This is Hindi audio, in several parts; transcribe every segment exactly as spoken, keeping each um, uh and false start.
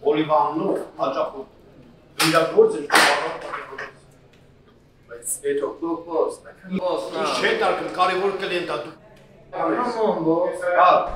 Olivanlu, Ajapu, Villa Gorge, State of Blue Post. Scegliere che cari vuol che lenta tu. Come boss? Ah.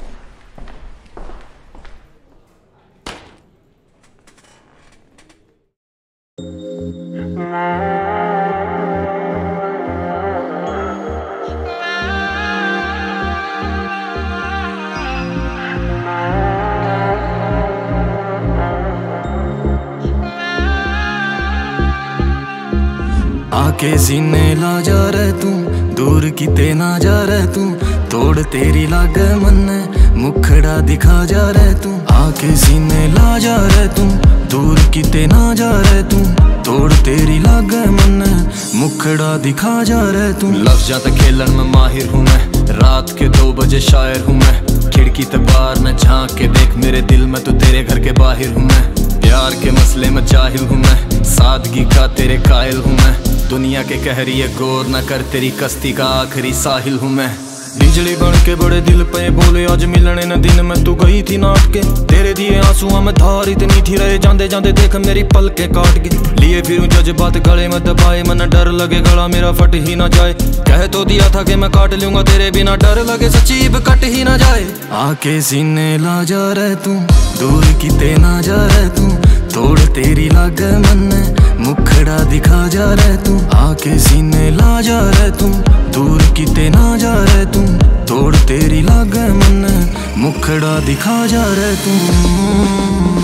आके सीने ला जा रहे तू, दूर किते ना जा रहे तू, तोड़ तेरी लाग मन मुखड़ा दिखा जा रहे तू। आके सीने ला जा रहे तू, दूर किते ना जा रहे तू, तोड़ तेरी लाग मन मुखड़ा दिखा जा रहे तू। लफ्ज़ां ते खेलन में माहिर हूँ मैं, रात के दो बजे शायर हूँ मैं, खिड़की ते बाहर न झांक के देख मेरे दिल में, तो तेरे घर के बाहर हूँ मैं। प्यार के मसले में जाहिल हूँ मैं, सादगी का तेरे कायल हूँ मैं, दुनिया के कहरिए गौर न कर, तेरी कश्ती का आखिरी साहिल हूँ मैं। बिजली बन के बड़े दिल पे बोले आज मिलने न दिन में तू गई थी नाट के, तेरे दिए आंसुओं में धार इतनी थी रहे जाते जाते देख मेरी पलकें काट के। लिए फिर जज्बात गले में दबाए, मन डर लगे गला मेरा फट ही ना जाए, कह तो दिया था कि मैं काट लूंगा तेरे बिना, डर लगे सच्ची कट ही ना जाए। आके सीने ला जा रहे तू, दूर किते ना जा रहे तू, तोड़ तेरी लाग मन मुखड़ा दिखा जा रहे तू। आके सीने ला जा रहे तू, दूर किते ना जा रहे तू, तोड़ तेरी लाग मन मुखड़ा दिखा जा रहे तू।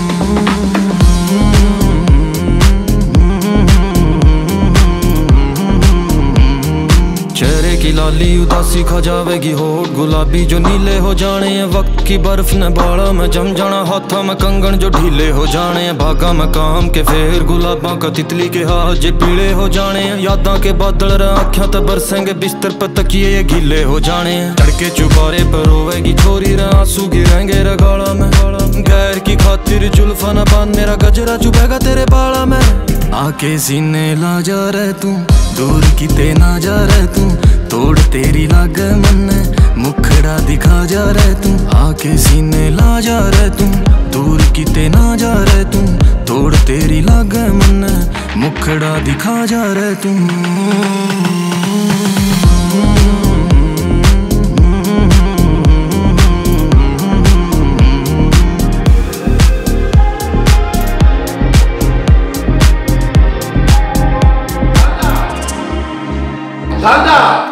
चेहरे की लाली उदासी खा जावेगी, होठ गुलाबी जो नीले हो जाने हैं, वक्त की बर्फ ने बाड़ा में जम जाना, हाथों में कंगन जो ढीले हो जाने हैं, भागा में काम के फेर गुलाबा का तितली के हाथ जे पीले हो जाने हैं, यादां के बादल रे आँखें ते बरसेंगे, बिस्तर पर तकिए ये गीले हो जाने हैं। तड़के चुबारे पर रोवेगी छोरी रे, आंसू गिरेंगे रे गाला में, गैर की खातिर जुल्फा न बांध, मेरा गजरा चुभेगा तेरे बाला में। आके सीने ला जा रहे तू, दूर किते ना जा रहे तू, तोड़ तेरी लाग मन मुखड़ा दिखा जा रहे तू। आके सीने ला जा रहे तू, दूर किते ना जा रहे तू, तोड़ तेरी लाग मन मुखड़ा दिखा जा रहे तू। Santa!